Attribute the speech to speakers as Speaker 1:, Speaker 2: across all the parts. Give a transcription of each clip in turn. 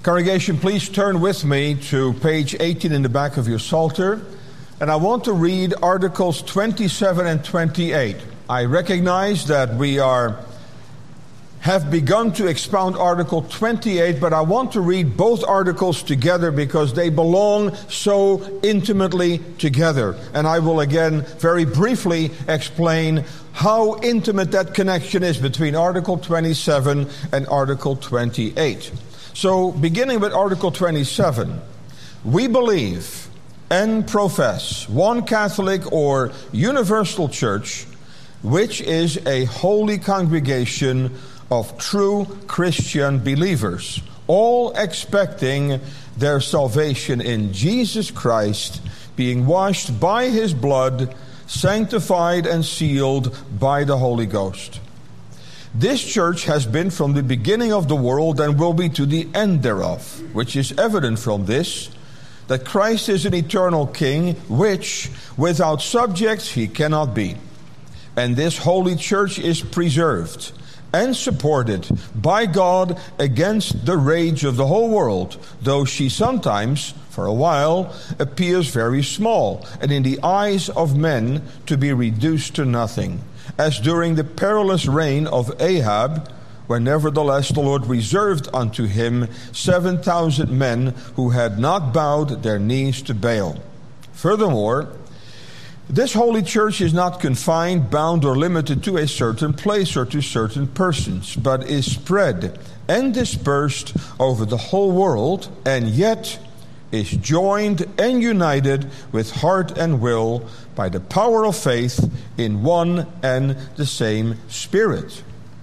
Speaker 1: Congregation, please turn with me to page 18 in the back of your Psalter. And I want to read Articles 27 and 28. I recognize that we have begun to expound Article 28, but I want to read both articles together because they belong so intimately together. And I will again very briefly explain how intimate that connection is between Article 27 and Article 28. So, beginning with Article 27, we believe and profess one Catholic or universal church, which is a holy congregation of true Christian believers, all expecting their salvation in Jesus Christ, being washed by His blood, sanctified and sealed by the Holy Ghost. This church has been from the beginning of the world and will be to the end thereof, which is evident from this, that Christ is an eternal King, which without subjects He cannot be. And this holy church is preserved and supported by God against the rage of the whole world, though she sometimes, for a while, appears very small, and in the eyes of men to be reduced to nothing, as during the perilous reign of Ahab, where nevertheless the Lord reserved unto him 7,000 men who had not bowed their knees to Baal. Furthermore, this holy church is not confined, bound, or limited to a certain place or to certain persons, but is spread and dispersed over the whole world, and yet is joined and united with heart and will by the power of faith in one and the same Spirit.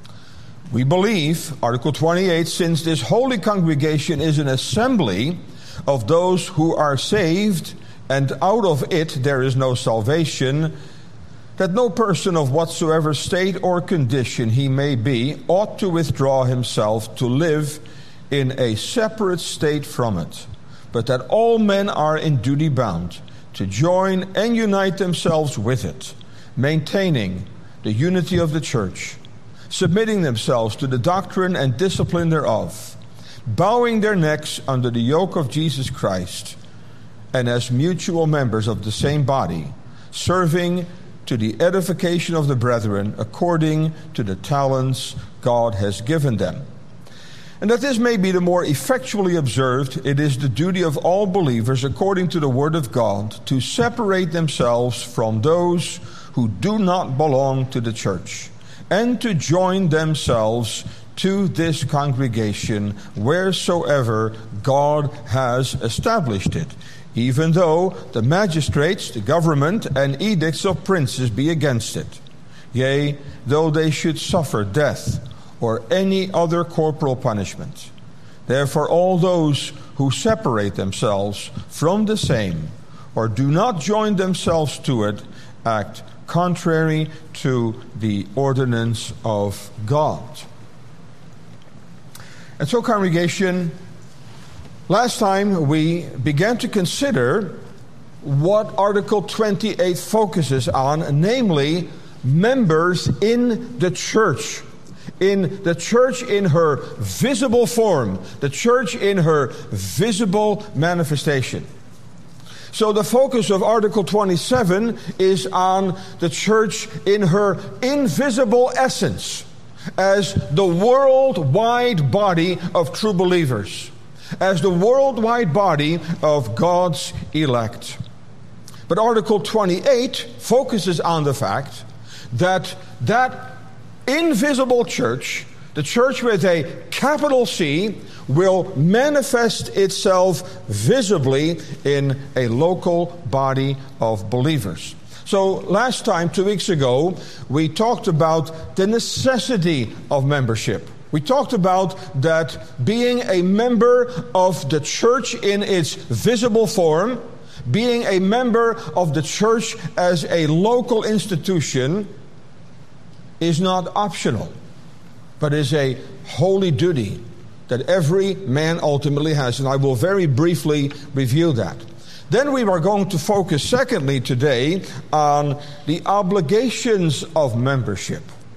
Speaker 1: We believe, Article 28, since this holy congregation is an assembly of those who are saved, and out of it there is no salvation, that no person of whatsoever state or condition he may be ought to withdraw himself to live in a separate state from it, but that all men are in duty bound to join and unite themselves with it, maintaining the unity of the church, submitting themselves to the doctrine and discipline thereof, bowing their necks under the yoke of Jesus Christ, and as mutual members of the same body, serving to the edification of the brethren according to the talents God has given them. And that this may be the more effectually observed, it is the duty of all believers, according to the Word of God, to separate themselves from those who do not belong to the church, and to join themselves to this congregation wheresoever God has established it, even though the magistrates, the government, and edicts of princes be against it. Yea, though they should suffer death or any other corporal punishment. Therefore all those who separate themselves from the same, or do not join themselves to it, act contrary to the ordinance of God. And so, congregation, last time we began to consider what Article 28 focuses on, namely members in the church. In the church in her visible form, the church in her visible manifestation. So the focus of Article 27 is on the church in her invisible essence, as the worldwide body of true believers, as the worldwide body of God's elect. But Article 28 focuses on the fact that that invisible church, the church with a capital C, will manifest itself visibly in a local body of believers. So last time, 2 weeks ago, we talked about the necessity of membership. We talked about that being a member of the church in its visible form, being a member of the church as a local institution, is not optional, but is a holy duty that every man ultimately has. And I will very briefly review that. Then we are going to focus, secondly, today on the obligations of membership.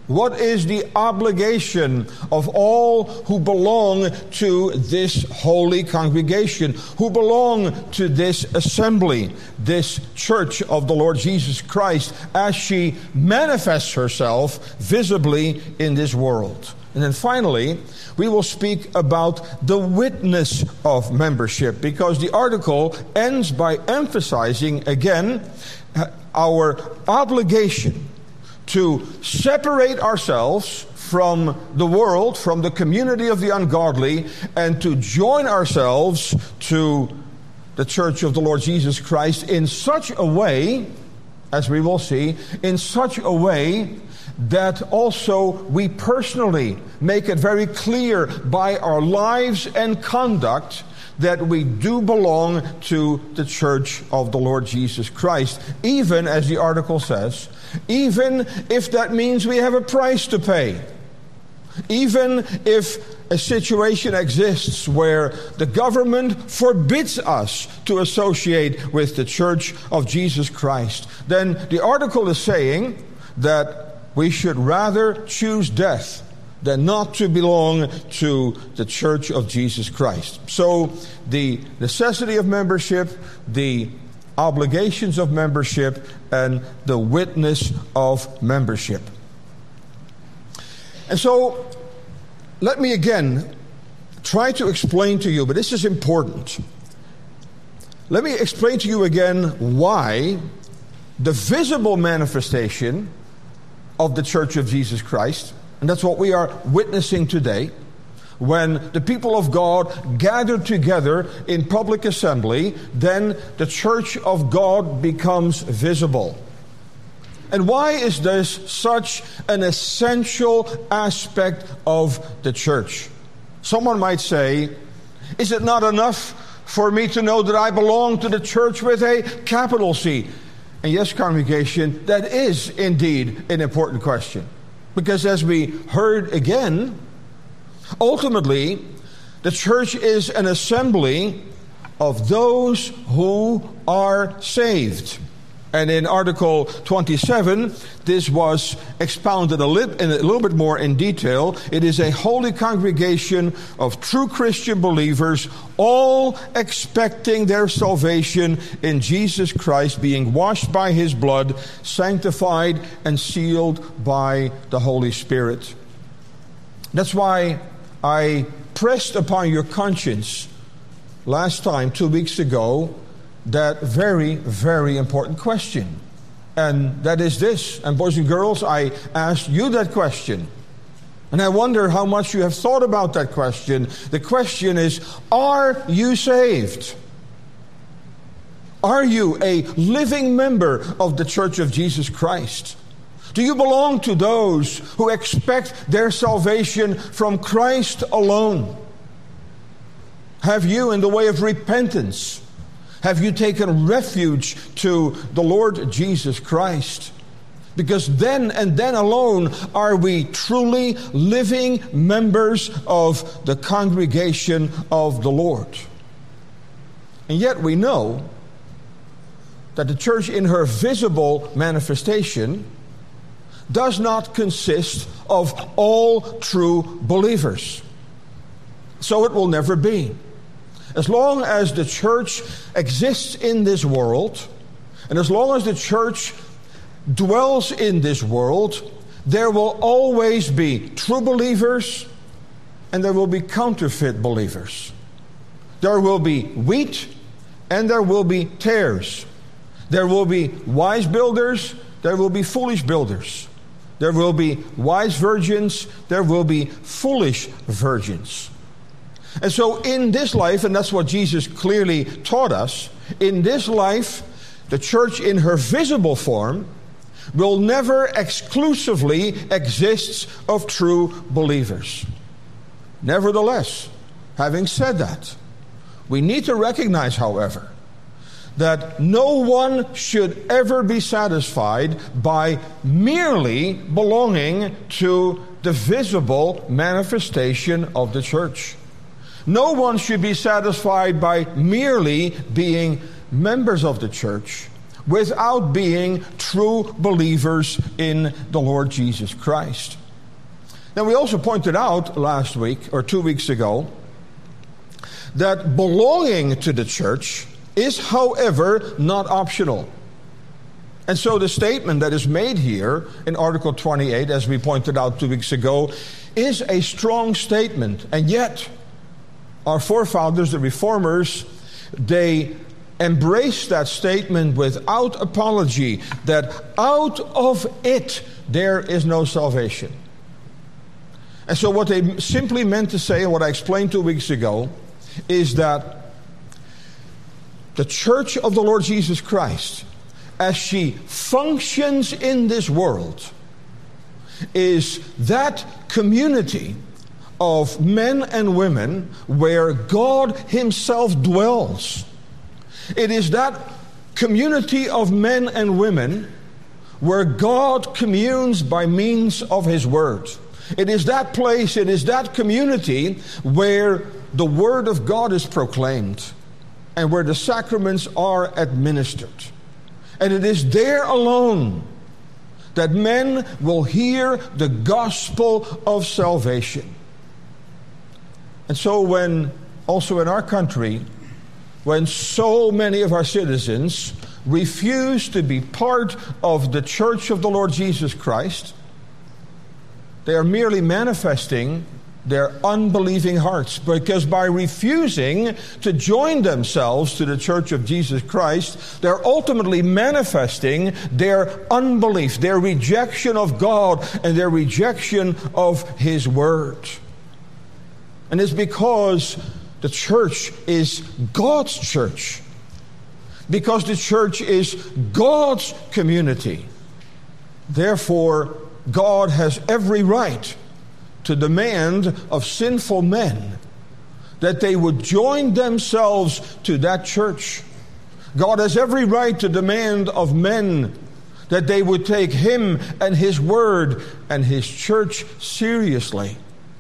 Speaker 1: What is the obligation of all who belong to this holy congregation, who belong to this assembly, this church of the Lord Jesus Christ, as she manifests herself visibly in this world? And then finally, we will speak about the witness of membership, because the article ends by emphasizing again our obligation to separate ourselves from the world, from the community of the ungodly, and to join ourselves to the church of the Lord Jesus Christ in such a way, as we will see, in such a way that also we personally make it very clear by our lives and conduct that we do belong to the church of the Lord Jesus Christ, even, as the article says, even if that means we have a price to pay. Even if a situation exists where the government forbids us to associate with the church of Jesus Christ, then the article is saying that we should rather choose death than not to belong to the church of Jesus Christ. So the necessity of membership, the obligations of membership, and the witness of membership. And so let me again try to explain to you, but this is important. Let me explain to you again why the visible manifestation of the church of Jesus Christ, and that's what we are witnessing today, when the people of God gather together in public assembly, then the church of God becomes visible. And why is this such an essential aspect of the church? Someone might say, is it not enough for me to know that I belong to the church with a capital C? And yes, congregation, that is indeed an important question. Because as we heard again, ultimately, the church is an assembly of those who are saved. And in Article 27, this was expounded a little bit more in detail. It is a holy congregation of true Christian believers, all expecting their salvation in Jesus Christ, being washed by His blood, sanctified and sealed by the Holy Spirit. That's why I pressed upon your conscience last time, 2 weeks ago, that very, very important question. And that is this. And boys and girls, I asked you that question. And I wonder how much you have thought about that question. The question is, are you saved? Are you a living member of the Church of Jesus Christ? Do you belong to those who expect their salvation from Christ alone? Have you, in the way of repentance, have you taken refuge to the Lord Jesus Christ? Because then and then alone are we truly living members of the congregation of the Lord. And yet we know that the church in her visible manifestation does not consist of all true believers. So it will never be. As long as the church exists in this world, and as long as the church dwells in this world, there will always be true believers and there will be counterfeit believers. There will be wheat and there will be tares. There will be wise builders, there will be foolish builders. There will be wise virgins, there will be foolish virgins. And so in this life, and that's what Jesus clearly taught us, in this life, the church in her visible form will never exclusively exist of true believers. Nevertheless, having said that, we need to recognize, however, that no one should ever be satisfied by merely belonging to the visible manifestation of the church. No one should be satisfied by merely being members of the church without being true believers in the Lord Jesus Christ. Now, we also pointed out last week, or 2 weeks ago, that belonging to the church is, however, not optional. And so the statement that is made here in Article 28, as we pointed out 2 weeks ago, is a strong statement. And yet, our forefathers, the Reformers, they embraced that statement without apology, that out of it there is no salvation. And so what they simply meant to say, and what I explained 2 weeks ago, is that the Church of the Lord Jesus Christ, as she functions in this world, is that community of men and women where God Himself dwells. It is that community of men and women where God communes by means of His Word. It is that place, it is that community where the Word of God is proclaimed and where the sacraments are administered. And it is there alone that men will hear the gospel of salvation. And so when, also in our country, when so many of our citizens refuse to be part of the Church of the Lord Jesus Christ, they are merely manifesting their unbelieving hearts, because by refusing to join themselves to the Church of Jesus Christ, they're ultimately manifesting their unbelief, their rejection of God, and their rejection of His Word. And it's because the church is God's church, because the church is God's community. Therefore, God has every right to demand of sinful men that they would join themselves to that church. God has every right to demand of men that they would take Him and His Word and His church seriously.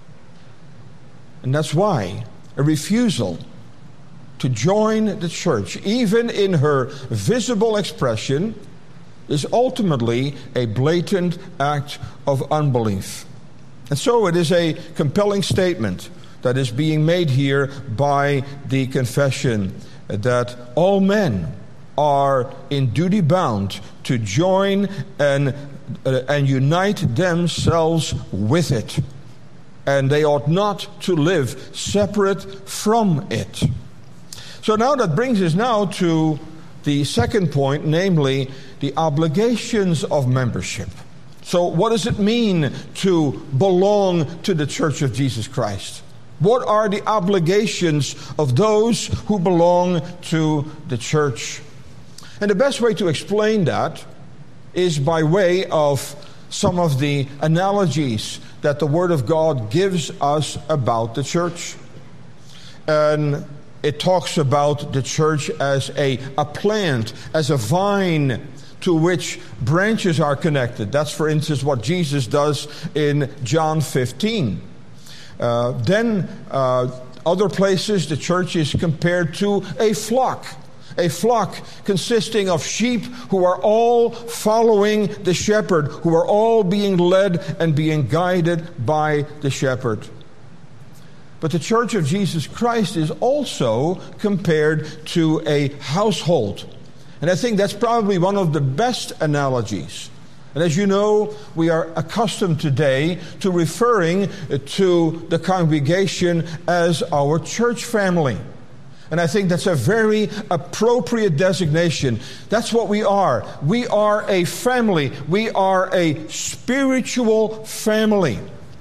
Speaker 1: And that's why a refusal to join the church, even in her visible expression, is ultimately a blatant act of unbelief. And so it is a compelling statement that is being made here by the confession that all men are in duty bound to join and unite themselves with it. And they ought not to live separate from it. So now that brings us now to the second point, namely the obligations of membership. So what does it mean to belong to the Church of Jesus Christ? What are the obligations of those who belong to the church? And the best way to explain that is by way of some of the analogies that the Word of God gives us about the church. And it talks about the church as a plant, as a vine to which branches are connected. That's, for instance, what Jesus does in John 15. Then other places, the church is compared to a flock consisting of sheep who are all following the shepherd, who are all being led and being guided by the shepherd. But the Church of Jesus Christ is also compared to a household. And I think that's probably one of the best analogies. And as you know, we are accustomed today to referring to the congregation as our church family. And I think that's a very appropriate designation. That's what we are. We are a family. We are a spiritual family.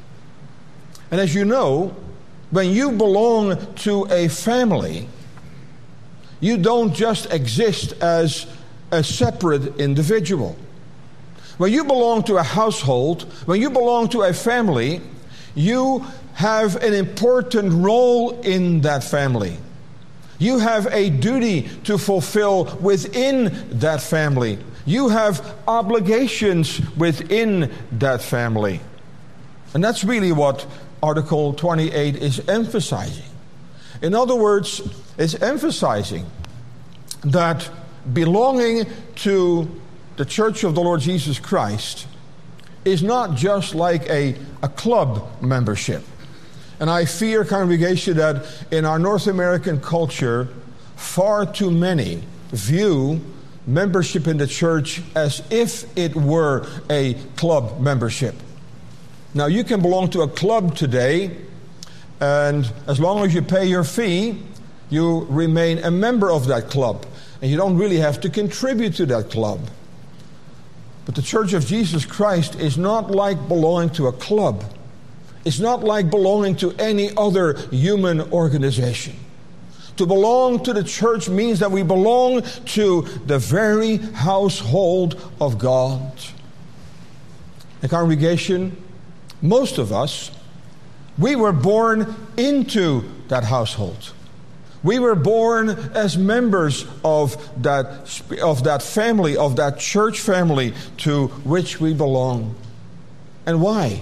Speaker 1: And as you know, when you belong to a family, you don't just exist as a separate individual. When you belong to a household, when you belong to a family, you have an important role in that family. You have a duty to fulfill within that family. You have obligations within that family. And that's really what Article 28 is emphasizing. In other words, it's emphasizing that belonging to the Church of the Lord Jesus Christ is not just like a club membership. And I fear, congregation, that in our North American culture, far too many view membership in the church as if it were a club membership. Now, you can belong to a club today, and as long as you pay your fee, you remain a member of that club, and you don't really have to contribute to that club. But the Church of Jesus Christ is not like belonging to a club. It's not like belonging to any other human organization. To belong to the church means that we belong to the very household of God. The congregation, most of us, we were born into that household. We were born as members of that family, of that church family to which we belong. And why?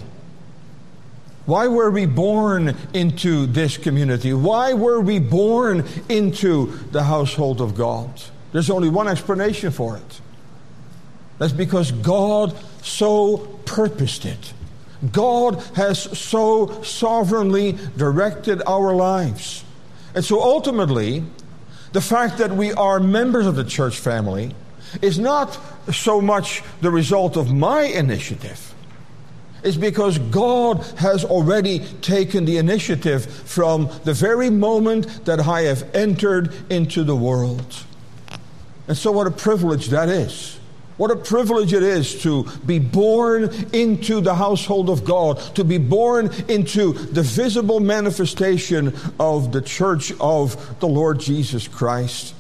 Speaker 1: Why were we born into this community? Why were we born into the household of God? There's only one explanation for it. That's because God so purposed it. God has so sovereignly directed our lives. And so ultimately, the fact that we are members of the church family is not so much the result of my initiative. It's because God has already taken the initiative from the very moment that I have entered into the world. And so what a privilege that is. What a privilege it is to be born into the household of God, to be born into the visible manifestation of the church of the Lord Jesus Christ.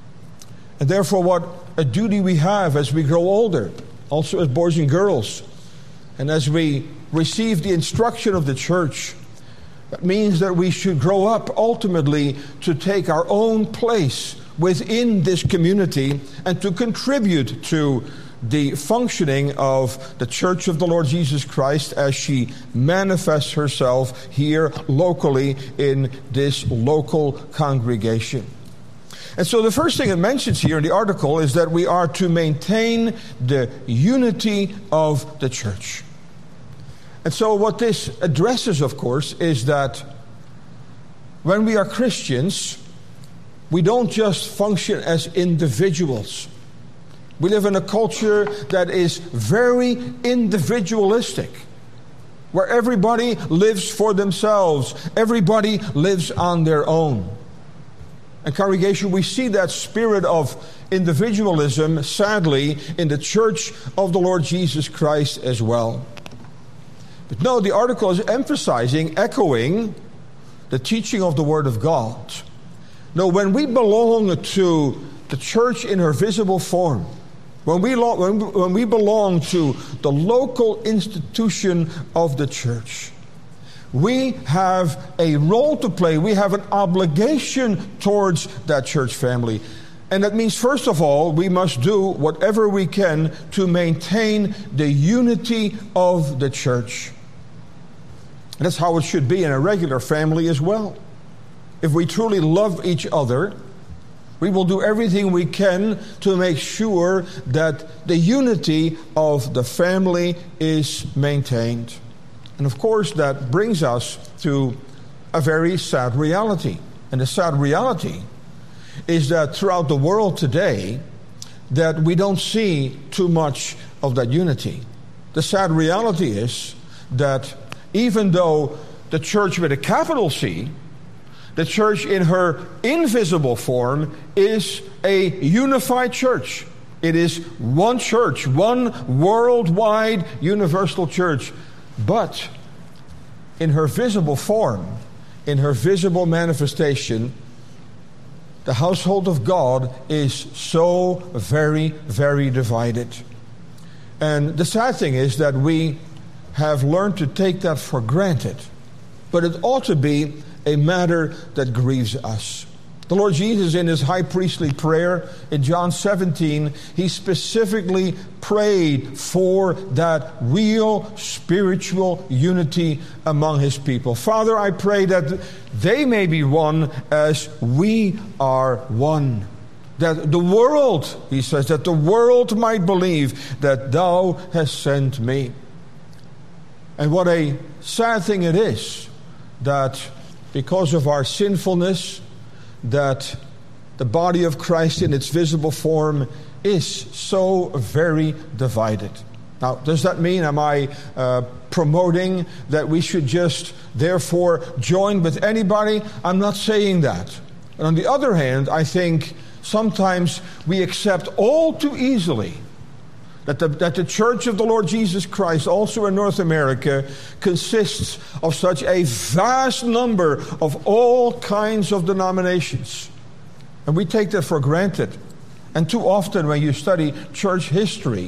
Speaker 1: And therefore, what a duty we have as we grow older, also as boys and girls, and as we receive the instruction of the church. That means that we should grow up ultimately to take our own place within this community and to contribute to the functioning of the Church of the Lord Jesus Christ as she manifests herself here locally in this local congregation. And so the first thing it mentions here in the article is that we are to maintain the unity of the church. And so what this addresses, of course, is that when we are Christians, we don't just function as individuals. We live in a culture that is very individualistic, where everybody lives for themselves. Everybody lives on their own. And congregation, we see that spirit of individualism, sadly, in the church of the Lord Jesus Christ as well. But no, the article is emphasizing, echoing the teaching of the Word of God. No, when we belong to the church in her visible form, when we belong to the local institution of the church, we have a role to play. We have an obligation towards that church family. And that means, first of all, we must do whatever we can to maintain the unity of the church. And that's how it should be in a regular family as well. If we truly love each other, we will do everything we can to make sure that the unity of the family is maintained. And of course, that brings us to a very sad reality. And the sad reality is that throughout the world today, that we don't see too much of that unity. The sad reality is that even though the church with a capital C, the church in her invisible form, is a unified church. It is one church, one worldwide universal church. But in her visible form, in her visible manifestation, the household of God is so very, very divided. And the sad thing is that we have learned to take that for granted. But it ought to be a matter that grieves us. The Lord Jesus, in his high priestly prayer in John 17, he specifically prayed for that real spiritual unity among his people. Father, I pray that they may be one as we are one. that the world, he says, that the world might believe that thou hast sent me. And what a sad thing it is that because of our sinfulness, that the body of Christ in its visible form is so very divided. Now, does that mean, am I promoting that we should just therefore join with anybody? I'm not saying that. And on the other hand, I think sometimes we accept all too easily that the Church of the Lord Jesus Christ, also in North America, consists of such a vast number of all kinds of denominations. And we take that for granted. And too often when you study church history,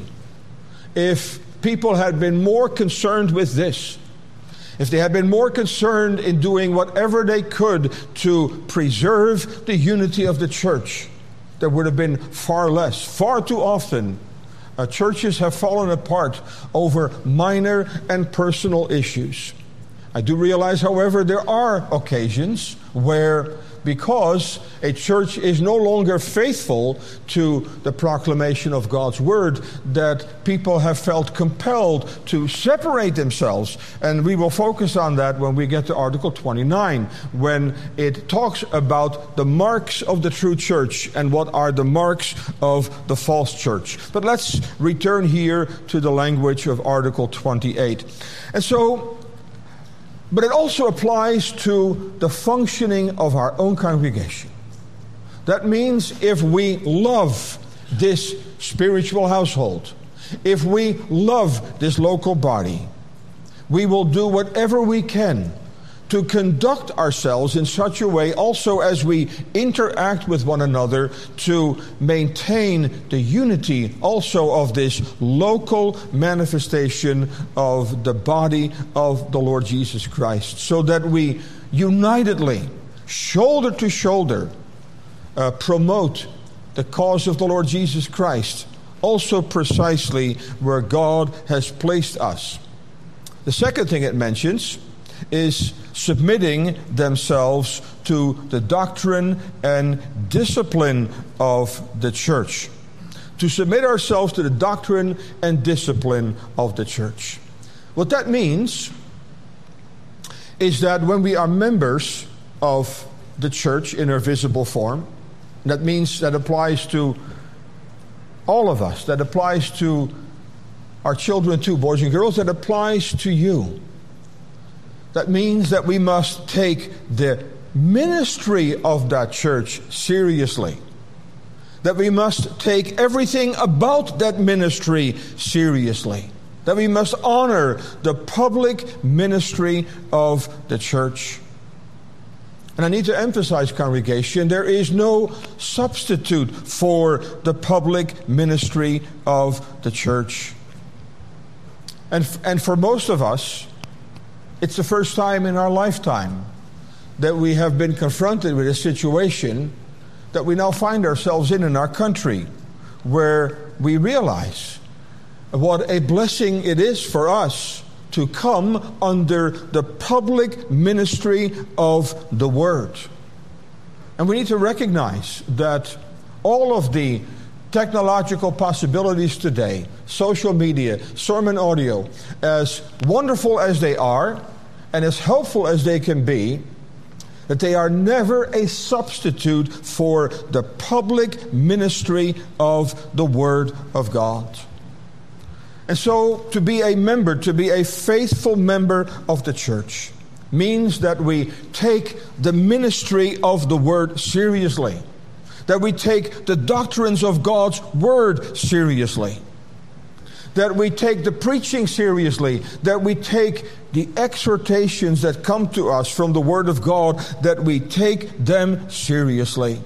Speaker 1: if people had been more concerned with this, if they had been more concerned in doing whatever they could to preserve the unity of the church, there would have been far less. Far too often, churches have fallen apart over minor and personal issues. I do realize, however, there are occasions where, because a church is no longer faithful to the proclamation of God's word, that people have felt compelled to separate themselves. And we will focus on that when we get to Article 29, when it talks about the marks of the true church and what are the marks of the false church. But let's return here to the language of Article 28. And so, but it also applies to the functioning of our own congregation. That means if we love this spiritual household, if we love this local body, we will do whatever we can to conduct ourselves in such a way also as we interact with one another to maintain the unity also of this local manifestation of the body of the Lord Jesus Christ, so that we unitedly, shoulder to shoulder, promote the cause of the Lord Jesus Christ, also precisely where God has placed us. The second thing it mentions is submitting themselves to the doctrine and discipline of the church. To submit ourselves to the doctrine and discipline of the church. What that means is that when we are members of the church in our visible form, that means that applies to all of us, that applies to our children too, boys and girls, that applies to you. That means that we must take the ministry of that church seriously. That we must take everything about that ministry seriously. That we must honor the public ministry of the church. And I need to emphasize, congregation, there is no substitute for the public ministry of the church. And for most of us, it's the first time in our lifetime that we have been confronted with a situation that we now find ourselves in our country, where we realize what a blessing it is for us to come under the public ministry of the Word. And we need to recognize that all of the technological possibilities today, social media, sermon audio, as wonderful as they are and as helpful as they can be, that they are never a substitute for the public ministry of the Word of God. And so to be a member, to be a faithful member of the church, means that we take the ministry of the Word seriously. That we take the doctrines of God's Word seriously. That we take the preaching seriously. That we take the exhortations that come to us from the Word of God, that we take them seriously.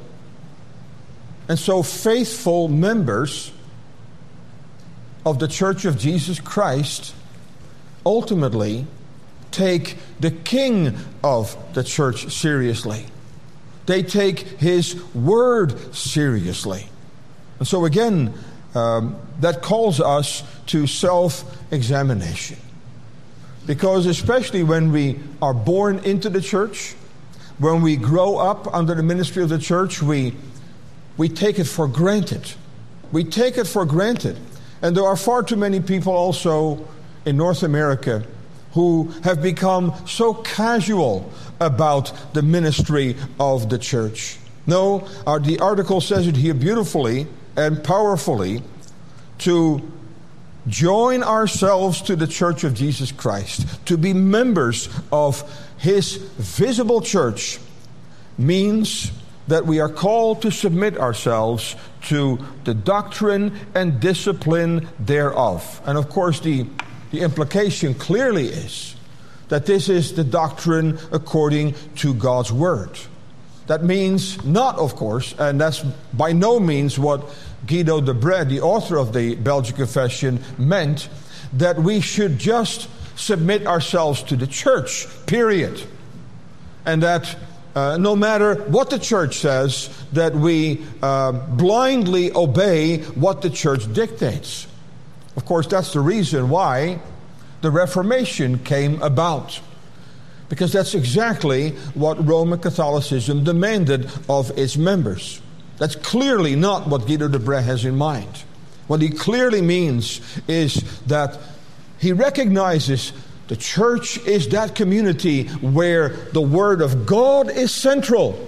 Speaker 1: And so faithful members of the Church of Jesus Christ ultimately take the King of the church seriously. They take His Word seriously. And so again, that calls us to self-examination. Because especially when we are born into the church, when we grow up under the ministry of the church, we we take it for granted. We take it for granted. And there are far too many people also in North America who have become so casual about the ministry of the church. No, the article says it here beautifully and powerfully, to join ourselves to the Church of Jesus Christ, to be members of His visible church, means that we are called to submit ourselves to the doctrine and discipline thereof. And of course, the implication clearly is that this is the doctrine according to God's Word. That means not, of course, and that's by no means what Guido de Brès, the author of the Belgian Confession, meant, that we should just submit ourselves to the church, period. And that no matter what the church says, that we blindly obey what the church dictates. Of course, that's the reason why the Reformation came about. Because that's exactly what Roman Catholicism demanded of its members. That's clearly not what Guido de Brès has in mind. What he clearly means is that he recognizes the church is that community where the Word of God is central.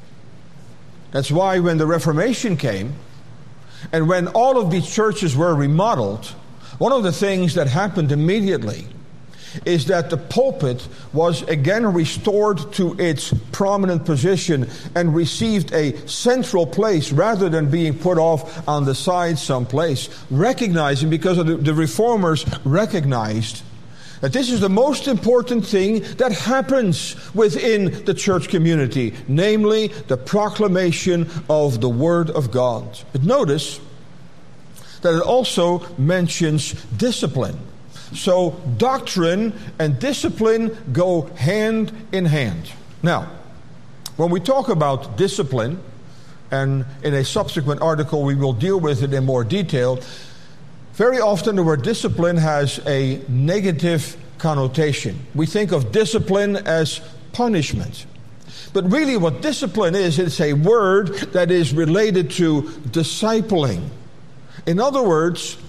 Speaker 1: That's why when the Reformation came, and when all of these churches were remodeled, one of the things that happened immediately is that the pulpit was again restored to its prominent position and received a central place rather than being put off on the side someplace. Recognizing, because of the reformers recognized that this is the most important thing that happens within the church community, namely the proclamation of the Word of God. But notice that it also mentions discipline. So doctrine and discipline go hand in hand. Now, when we talk about discipline, and in a subsequent article we will deal with it in more detail, very often the word discipline has a negative connotation. We think of discipline as punishment. But really what discipline is, it's a word that is related to discipling. In other words,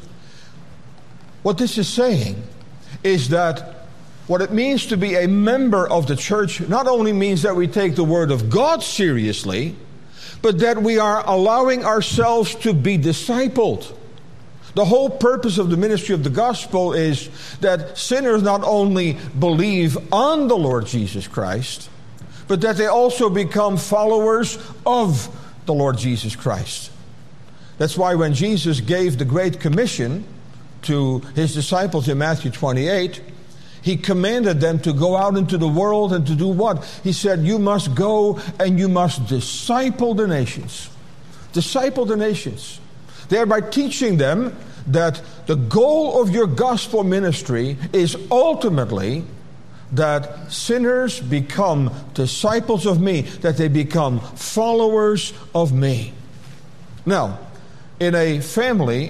Speaker 1: what this is saying is that what it means to be a member of the church not only means that we take the Word of God seriously, but that we are allowing ourselves to be discipled. The whole purpose of the ministry of the gospel is that sinners not only believe on the Lord Jesus Christ, but that they also become followers of the Lord Jesus Christ. That's why when Jesus gave the Great Commission to His disciples in Matthew 28, He commanded them to go out into the world and to do what? He said, you must go and you must disciple the nations. Disciple the nations. Thereby teaching them that the goal of your gospel ministry is ultimately that sinners become disciples of me, that they become followers of me. Now, in a family,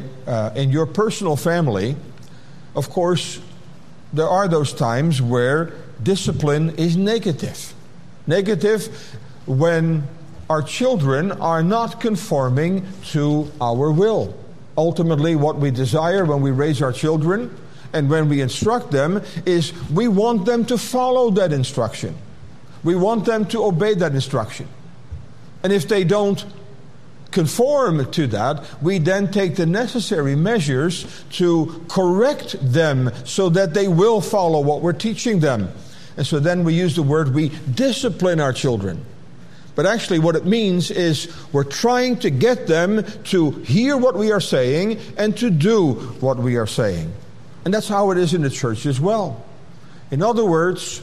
Speaker 1: in your personal family, of course, there are those times where discipline is negative. Negative when our children are not conforming to our will. Ultimately, what we desire when we raise our children and when we instruct them is we want them to follow that instruction. We want them to obey that instruction. And if they don't conform to that, we then take the necessary measures to correct them so that they will follow what we're teaching them. And so then we use the word, we discipline our children. But actually what it means is we're trying to get them to hear what we are saying and to do what we are saying. And that's how it is in the church as well. In other words,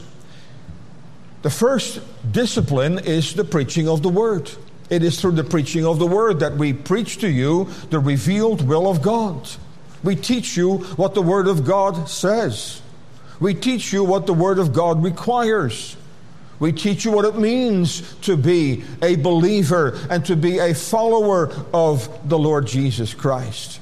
Speaker 1: the first discipline is the preaching of the word. It is through the preaching of the Word that we preach to you the revealed will of God. We teach you what the Word of God says. We teach you what the Word of God requires. We teach you what it means to be a believer and to be a follower of the Lord Jesus Christ.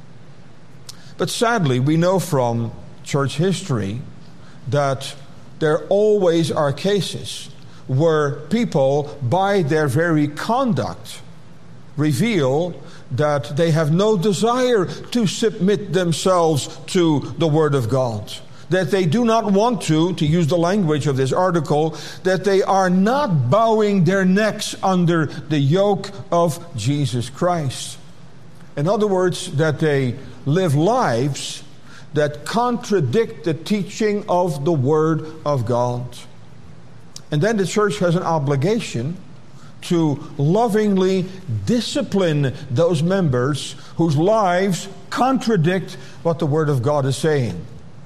Speaker 1: But sadly, we know from church history that there always are cases where people, by their very conduct, reveal that they have no desire to submit themselves to the Word of God. That they do not want to use the language of this article, that they are not bowing their necks under the yoke of Jesus Christ. In other words, that they live lives that contradict the teaching of the Word of God. And then the church has an obligation to lovingly discipline those members whose lives contradict what the Word of God is saying.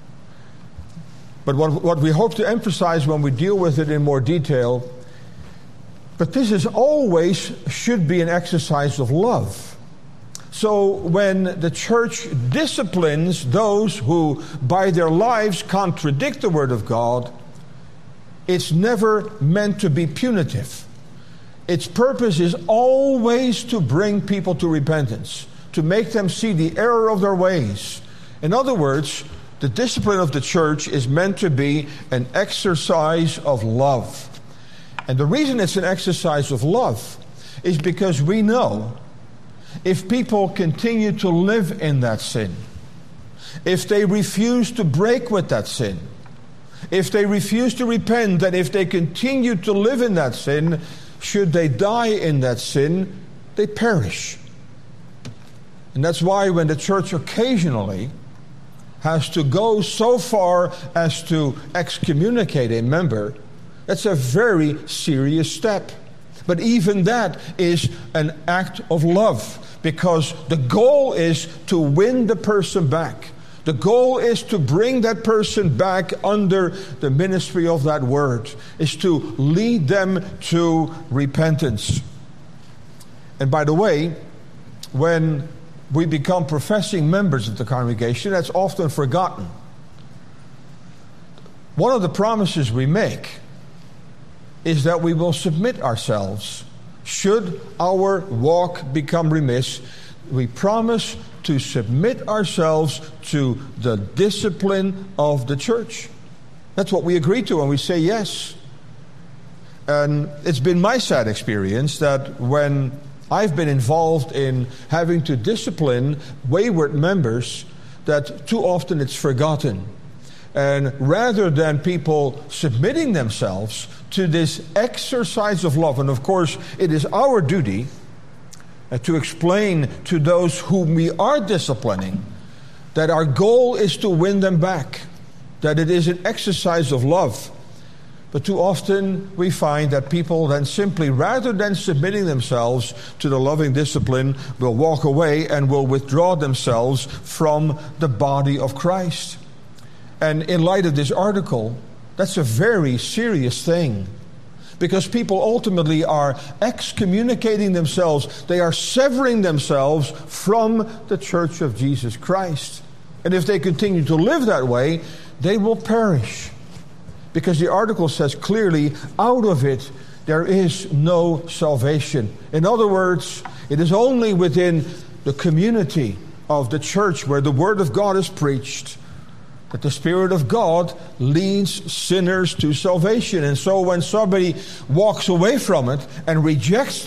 Speaker 1: But what we hope to emphasize when we deal with it in more detail, but this is always should be an exercise of love. So when the church disciplines those who by their lives contradict the Word of God, it's never meant to be punitive. Its purpose is always to bring people to repentance, to make them see the error of their ways. In other words, the discipline of the church is meant to be an exercise of love. And the reason it's an exercise of love is because we know if people continue to live in that sin, if they refuse to break with that sin, if they refuse to repent, and if they continue to live in that sin, should they die in that sin, they perish. And that's why when the church occasionally has to go so far as to excommunicate a member, that's a very serious step. But even that is an act of love, because the goal is to win the person back. The goal is to bring that person back under the ministry of that word, is to lead them to repentance. And by the way, when we become professing members of the congregation, that's often forgotten. One of the promises we make is that we will submit ourselves. Should our walk become remiss, we promise to submit ourselves to the discipline of the church. That's what we agree to when we say yes. And it's been my sad experience that when I've been involved in having to discipline wayward members, that too often it's forgotten. And rather than people submitting themselves to this exercise of love, and of course it is our duty to explain to those whom we are disciplining that our goal is to win them back, that it is an exercise of love. But too often we find that people then simply, rather than submitting themselves to the loving discipline, will walk away and will withdraw themselves from the body of Christ. And in light of this article, that's a very serious thing, because people ultimately are excommunicating themselves. They are severing themselves from the Church of Jesus Christ. And if they continue to live that way, they will perish. Because the article says clearly, out of it there is no salvation. In other words, it is only within the community of the church where the Word of God is preached that the Spirit of God leads sinners to salvation. And so when somebody walks away from it and rejects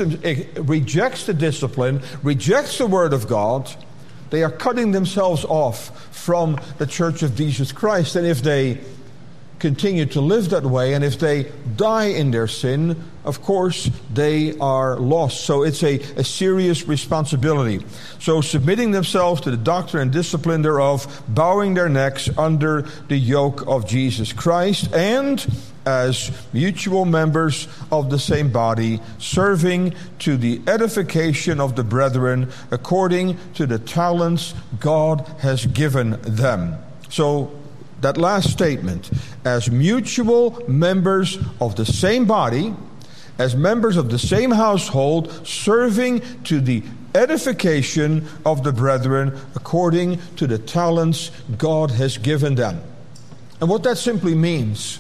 Speaker 1: the discipline, rejects the Word of God, they are cutting themselves off from the Church of Jesus Christ. And if they continue to live that way, and if they die in their sin, of course they are lost. So it's a serious responsibility. So submitting themselves to the doctrine and discipline thereof, bowing their necks under the yoke of Jesus Christ, and as mutual members of the same body, serving to the edification of the brethren according to the talents God has given them. So that last statement, as mutual members of the same body, as members of the same household, serving to the edification of the brethren according to the talents God has given them. And what that simply means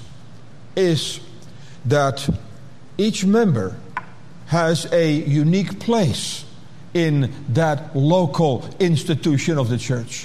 Speaker 1: is that each member has a unique place in that local institution of the church.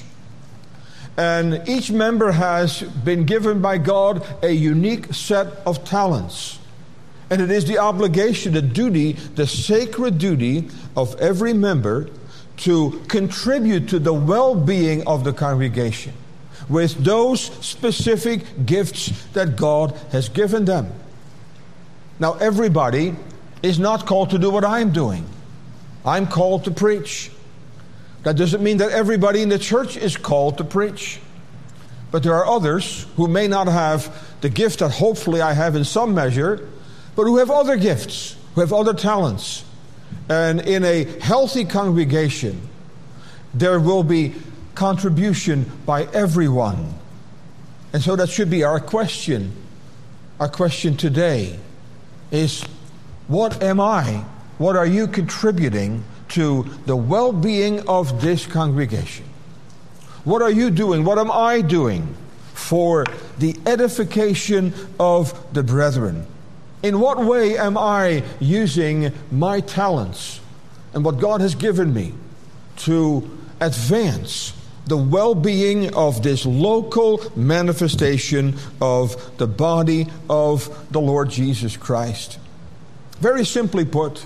Speaker 1: And each member has been given by God a unique set of talents. And it is the obligation, the duty, the sacred duty of every member to contribute to the well-being of the congregation with those specific gifts that God has given them. Now, everybody is not called to do what I'm doing. I'm called to preach. That doesn't mean that everybody in the church is called to preach. But there are others who may not have the gift that hopefully I have in some measure, but who have other gifts, who have other talents. And in a healthy congregation, there will be contribution by everyone. And so that should be our question. Our question today is, what am I? What are you contributing to the well-being of this congregation? What are you doing? What am I doing for the edification of the brethren? In what way am I using my talents and what God has given me to advance the well-being of this local manifestation of the body of the Lord Jesus Christ? Very simply put,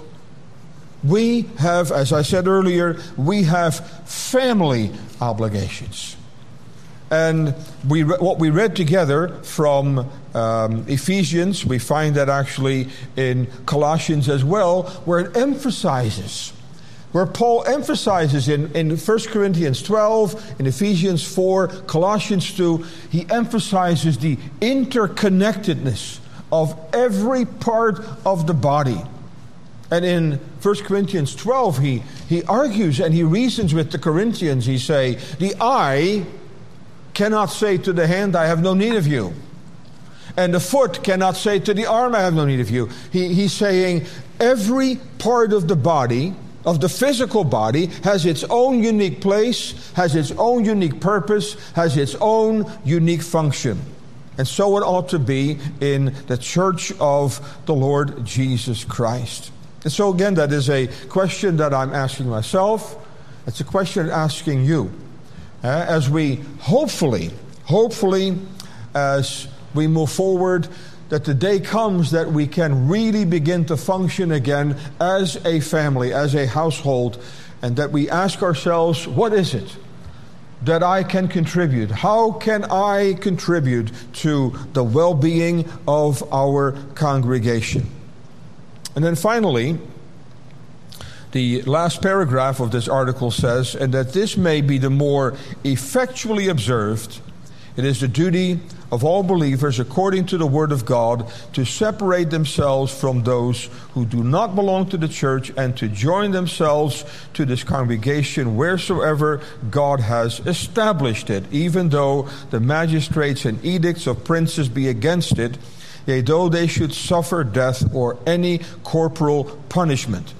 Speaker 1: we have, as I said earlier, we have family obligations. And what we read together from Ephesians, we find that actually in Colossians as well, where it emphasizes, where Paul emphasizes in 1 Corinthians 12, in Ephesians 4, Colossians 2, he emphasizes the interconnectedness of every part of the body. And in 1 Corinthians 12, he argues and he reasons with the Corinthians. He say, the eye cannot say to the hand, I have no need of you. And the foot cannot say to the arm, I have no need of you. He's saying every part of the body, of the physical body, has its own unique place, has its own unique purpose, has its own unique function. And so it ought to be in the church of the Lord Jesus Christ. And so again, that is a question that I'm asking myself. It's a question I'm asking you. As we hopefully, as we move forward, that the day comes that we can really begin to function again as a family, as a household, and that we ask ourselves, what is it that I can contribute? How can I contribute to the well-being of our congregation? And then finally, the last paragraph of this article says, and that this may be the more effectually observed, it is the duty of all believers, according to the Word of God, to separate themselves from those who do not belong to the church and to join themselves to this congregation wheresoever God has established it, even though the magistrates and edicts of princes be against it, yea, though they should suffer death or any corporal punishment.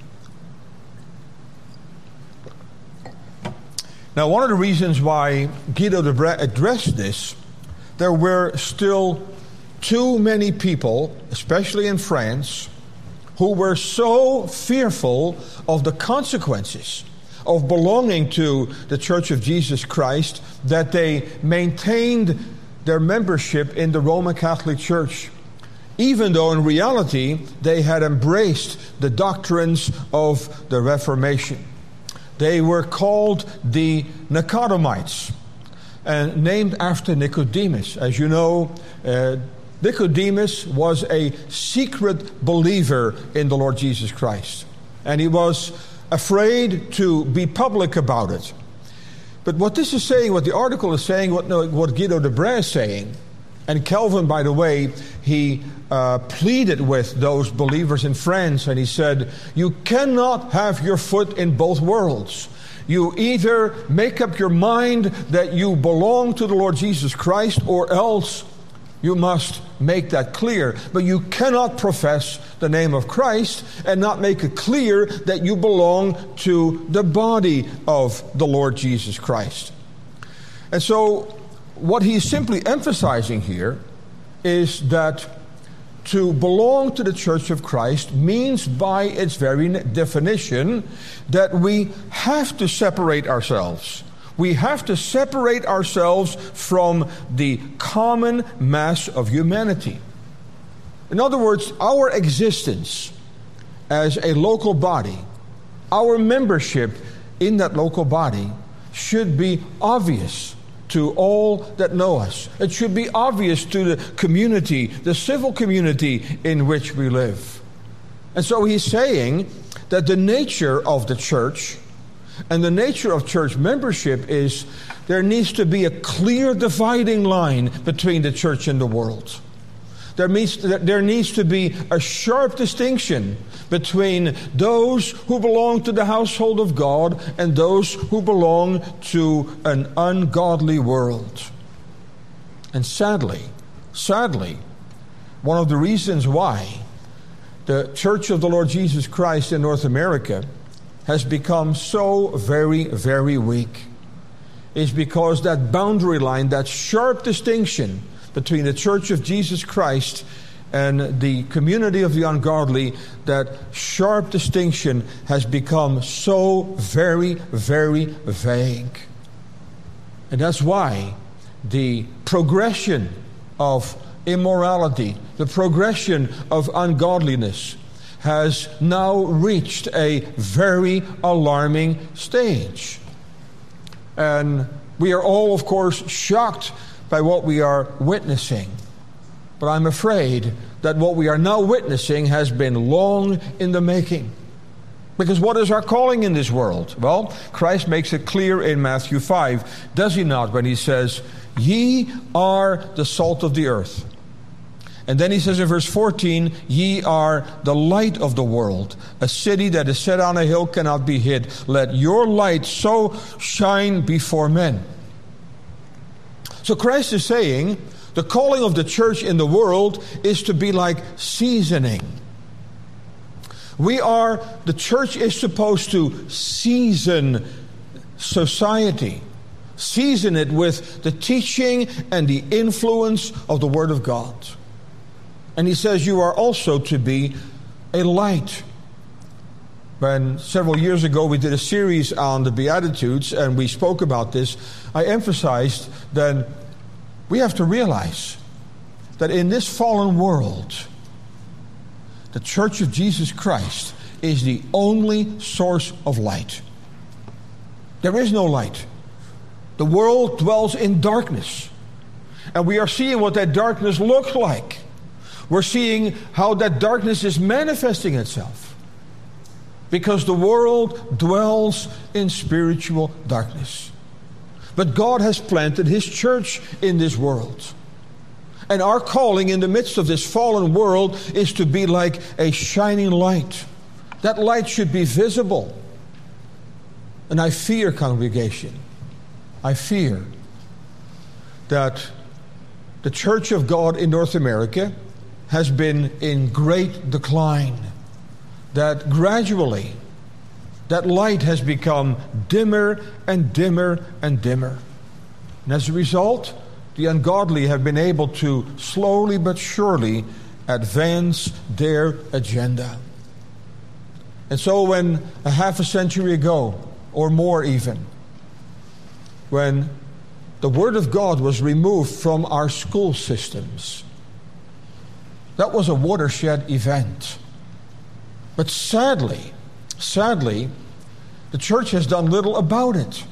Speaker 1: Now, one of the reasons why Guido de Brès addressed this, there were still too many people, especially in France, who were so fearful of the consequences of belonging to the Church of Jesus Christ that they maintained their membership in the Roman Catholic Church, even though in reality they had embraced the doctrines of the Reformation. They were called the Nicodemus, and named after Nicodemus. As you know, Nicodemus was a secret believer in the Lord Jesus Christ, and he was afraid to be public about it. But what this is saying, what the article is saying, what Guido de Brès is saying, and Calvin, by the way, he pleaded with those believers in France, and he said, you cannot have your foot in both worlds. You either make up your mind that you belong to the Lord Jesus Christ, or else you must make that clear. But you cannot profess the name of Christ and not make it clear that you belong to the body of the Lord Jesus Christ. And so what he's simply emphasizing here is that to belong to the Church of Christ means by its very definition that we have to separate ourselves. We have to separate ourselves from the common mass of humanity. In other words, our existence as a local body, our membership in that local body should be obvious to all that know us. It should be obvious to the community, the civil community in which we live. And so he's saying that the nature of the church and the nature of church membership is there needs to be a clear dividing line between the church and the world. There needs to be a sharp distinction between those who belong to the household of God and those who belong to an ungodly world. And sadly, one of the reasons why the Church of the Lord Jesus Christ in North America has become so very, very weak is because that boundary line, that sharp distinction between the Church of Jesus Christ and the community of the ungodly, that sharp distinction has become so very, very vague. And that's why the progression of immorality, the progression of ungodliness has now reached a very alarming stage. And we are all, of course, shocked by what we are witnessing. But I'm afraid that what we are now witnessing has been long in the making. Because what is our calling in this world? Well, Christ makes it clear in Matthew 5, does he not, when he says, "Ye are the salt of the earth." And then he says in verse 14, "Ye are the light of the world. A city that is set on a hill cannot be hid. Let your light so shine before men." So Christ is saying the calling of the church in the world is to be like seasoning. The church is supposed to season society. Season it with the teaching and the influence of the Word of God. And he says you are also to be a light. When several years ago we did a series on the Beatitudes and we spoke about this, I emphasized that we have to realize that in this fallen world, the Church of Jesus Christ is the only source of light. There is no light. The world dwells in darkness. And we are seeing what that darkness looks like. We're seeing how that darkness is manifesting itself. Because the world dwells in spiritual darkness. But God has planted His church in this world. And our calling in the midst of this fallen world is to be like a shining light. That light should be visible. And I fear, congregation, I fear that the Church of God in North America has been in great decline. That gradually, that light has become dimmer and dimmer and dimmer. And as a result, the ungodly have been able to slowly but surely advance their agenda. And so when a half a century ago, or more even, when the Word of God was removed from our school systems, that was a watershed event. But sadly, the church has done little about it.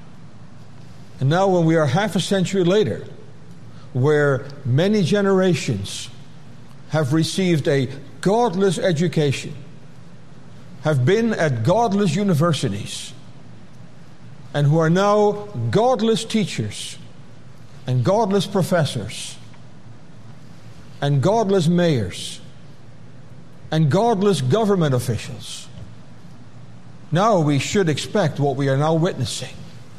Speaker 1: And now when we are half a century later, where many generations have received a godless education, have been at godless universities, and who are now godless teachers and godless professors and godless mayors and godless government officials, now we should expect what we are now witnessing.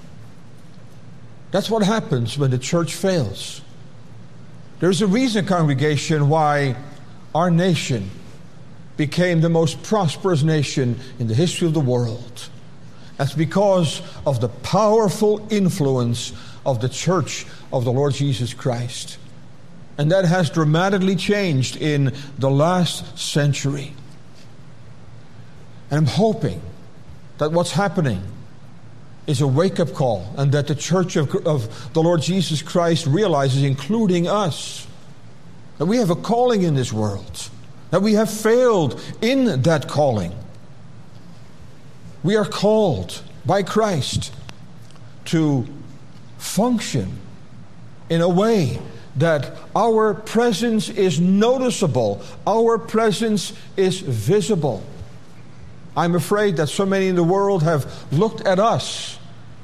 Speaker 1: That's what happens when the church fails. There's a reason, congregation, why our nation became the most prosperous nation in the history of the world. That's because of the powerful influence of the church of the Lord Jesus Christ. And that has dramatically changed in the last century. And I'm hoping that what's happening is a wake-up call, and that the church of the Lord Jesus Christ realizes, including us, that we have a calling in this world, that we have failed in that calling. We are called by Christ to function in a way that our presence is noticeable, our presence is visible. I'm afraid that so many in the world have looked at us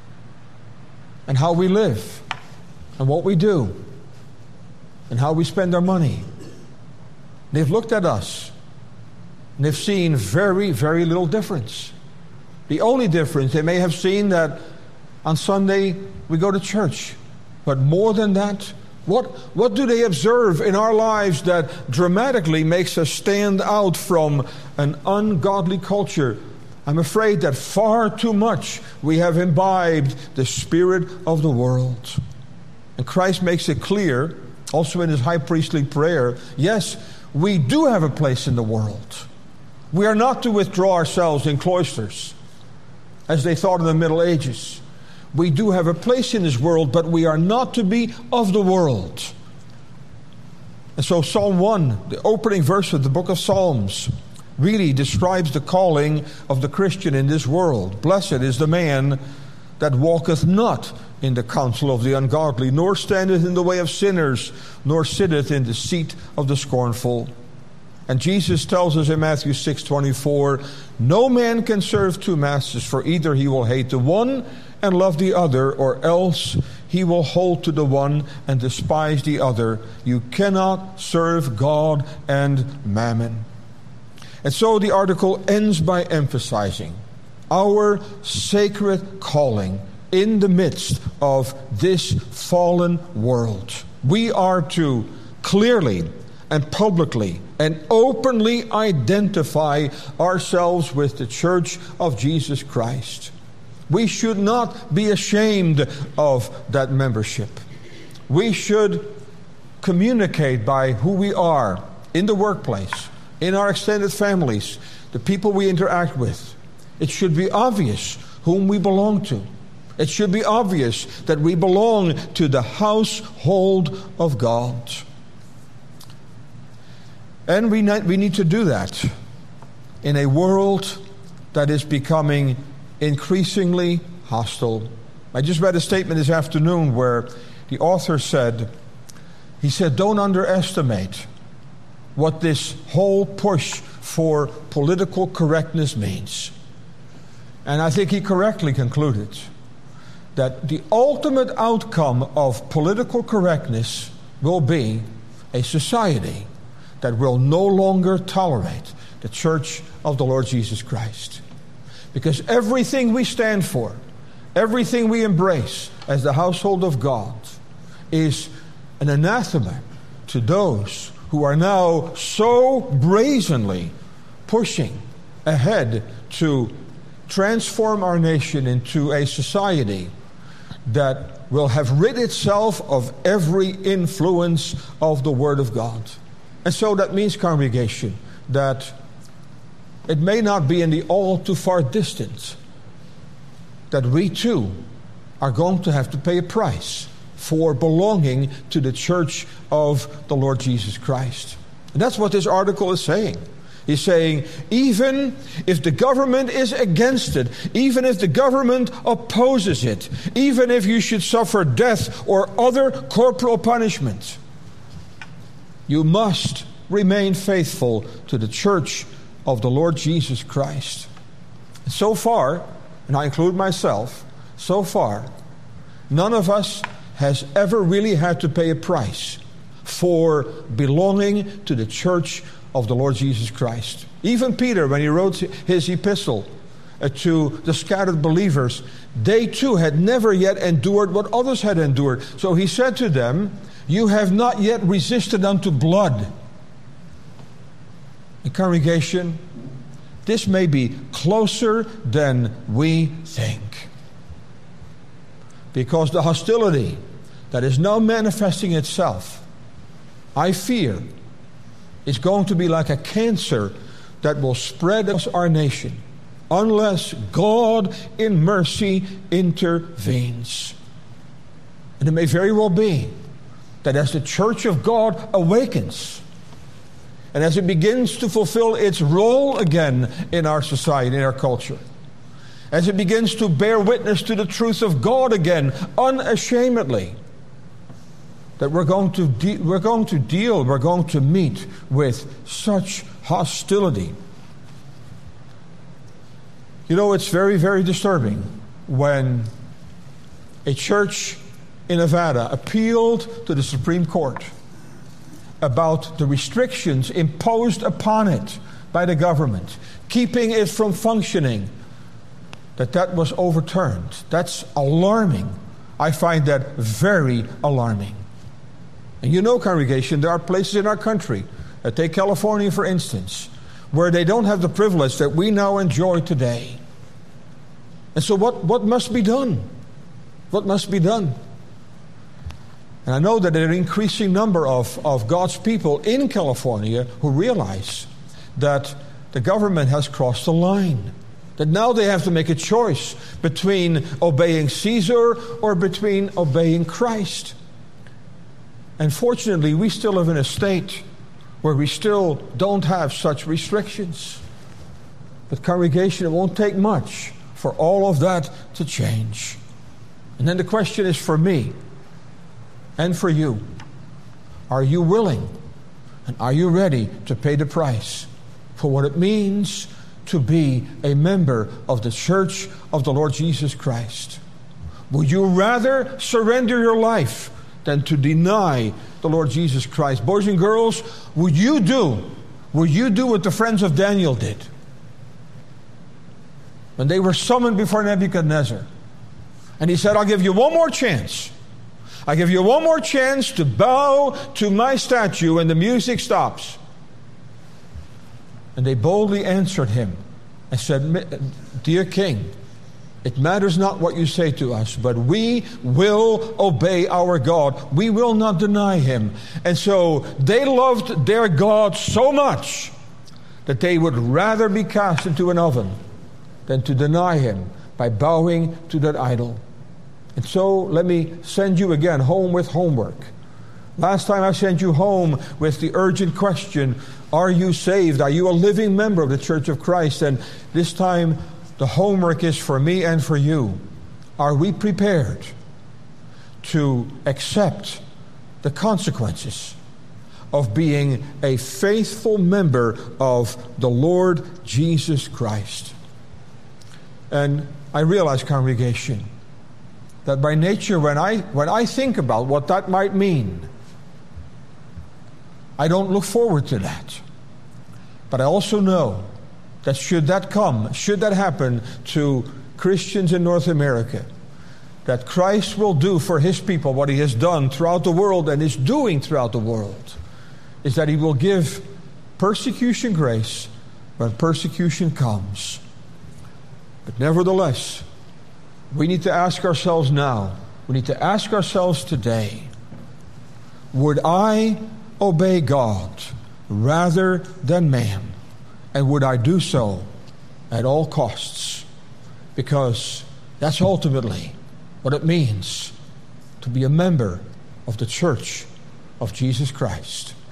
Speaker 1: and how we live and what we do and how we spend our money. They've looked at us and they've seen very, very little difference. The only difference, they may have seen that on Sunday we go to church. But more than that, what do they observe in our lives that dramatically makes us stand out from an ungodly culture? I'm afraid that far too much we have imbibed the spirit of the world. And Christ makes it clear, also in his high priestly prayer, yes, we do have a place in the world. We are not to withdraw ourselves in cloisters, as they thought in the Middle Ages. We do have a place in this world, but we are not to be of the world. And so Psalm 1, the opening verse of the book of Psalms, really describes the calling of the Christian in this world. Blessed is the man that walketh not in the counsel of the ungodly, nor standeth in the way of sinners, nor sitteth in the seat of the scornful. And Jesus tells us in Matthew 6:24, no man can serve two masters, for either he will hate the one and love the other, or else he will hold to the one and despise the other. You cannot serve God and mammon. And so the article ends by emphasizing our sacred calling in the midst of this fallen world. We are to clearly and publicly and openly identify ourselves with the Church of Jesus Christ. We should not be ashamed of that membership. We should communicate by who we are in the workplace, in our extended families, the people we interact with. It should be obvious whom we belong to. It should be obvious that we belong to the household of God. And we need to do that in a world that is becoming increasingly hostile. I just read a statement this afternoon where the author said, don't underestimate what this whole push for political correctness means. And I think he correctly concluded that the ultimate outcome of political correctness will be a society that will no longer tolerate the Church of the Lord Jesus Christ. Because everything we stand for, everything we embrace as the household of God is an anathema to those who are now so brazenly pushing ahead to transform our nation into a society that will have rid itself of every influence of the Word of God. And so that means, congregation, that it may not be in the all too far distance that we too are going to have to pay a price for belonging to the Church of the Lord Jesus Christ. And that's what this article is saying. He's saying, even if the government is against it, even if the government opposes it, even if you should suffer death or other corporal punishment, you must remain faithful to the Church of the Lord Jesus Christ. So far, and I include myself, so far, none of us has ever really had to pay a price for belonging to the Church of the Lord Jesus Christ. Even Peter, when he wrote his epistle to the scattered believers, they too had never yet endured what others had endured. So he said to them, you have not yet resisted unto blood. The congregation, this may be closer than we think. Because the hostility that is now manifesting itself, I fear, is going to be like a cancer that will spread across our nation unless God in mercy intervenes. And it may very well be that as the Church of God awakens, and as it begins to fulfill its role again in our society, in our culture, as it begins to bear witness to the truth of God again, unashamedly, that we're going to meet with such hostility. You know, it's very, very disturbing when a church in Nevada appealed to the Supreme Court about the restrictions imposed upon it by the government, keeping it from functioning, that was overturned. That's alarming. I find that very alarming. And you know, congregation, there are places in our country, take California for instance, where they don't have the privilege that we now enjoy today. And so what must be done? What must be done? And I know that there are an increasing number of God's people in California who realize that the government has crossed the line. That now they have to make a choice between obeying Caesar or between obeying Christ. And fortunately, we still live in a state where we still don't have such restrictions. But congregation, it won't take much for all of that to change. And then the question is for me and for you. Are you willing and are you ready to pay the price for what it means to be a member of the Church of the Lord Jesus Christ? Would you rather surrender your life than to deny the Lord Jesus Christ? Boys and girls, would you do what the friends of Daniel did? When they were summoned before Nebuchadnezzar, and he said, I'll give you one more chance. I give you one more chance to bow to my statue, and the music stops. And they boldly answered him and said, Dear king, it matters not what you say to us, but we will obey our God. We will not deny him. And so they loved their God so much that they would rather be cast into an oven than to deny him by bowing to that idol. And so let me send you again home with homework. Last time I sent you home with the urgent question, are you saved? Are you a living member of the Church of Christ? And this time the homework is for me and for you. Are we prepared to accept the consequences of being a faithful member of the Lord Jesus Christ? And I realize, congregation, that by nature, when I think about what that might mean, I don't look forward to that. But I also know that should that happen to Christians in North America, that Christ will do for his people what he has done throughout the world and is doing throughout the world, is that he will give persecution grace when persecution comes. But nevertheless, we need to ask ourselves now, we need to ask ourselves today, would I obey God rather than man? And would I do so at all costs? Because that's ultimately what it means to be a member of the Church of Jesus Christ.